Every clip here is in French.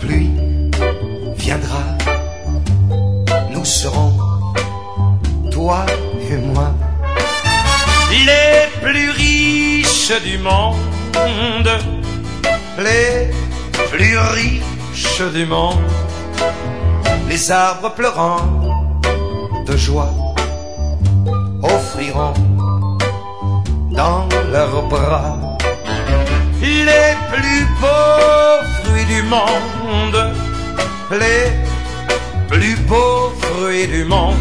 pluie viendra, nous serons, toi et moi, les plus riches du monde, les plus riches du monde. Les arbres pleurant de joie offriront dans leurs bras les plus beaux fruits du monde, les plus beaux fruits du monde.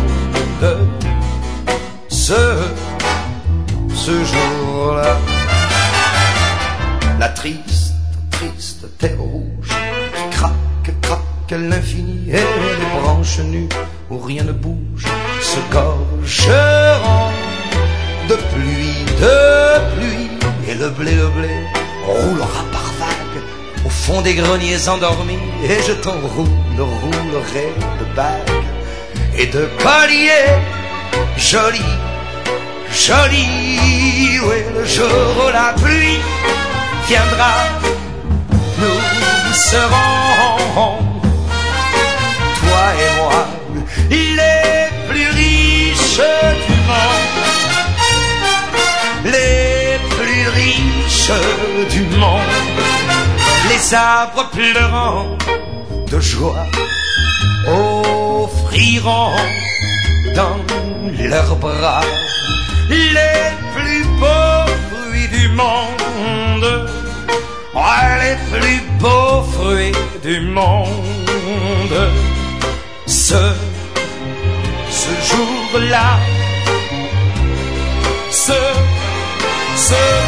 Ce jour-là, la triste, triste terre rouge qui craque, craque à l'infini, et les branches nues où rien ne bouge se gorgeront de pluie, et le blé roulera par vagues au fond des greniers endormis, et je t'enroulerai de bagues et de colliers jolis, jolis. Oui, le jour où la pluie viendra, nous serons, toi et moi, les plus riches du monde, les plus riches du monde. Les arbres pleurant de joie offriront dans leurs bras les plus beaux fruits du monde, ouais, les plus beaux fruits du monde. Ce jour-là, ce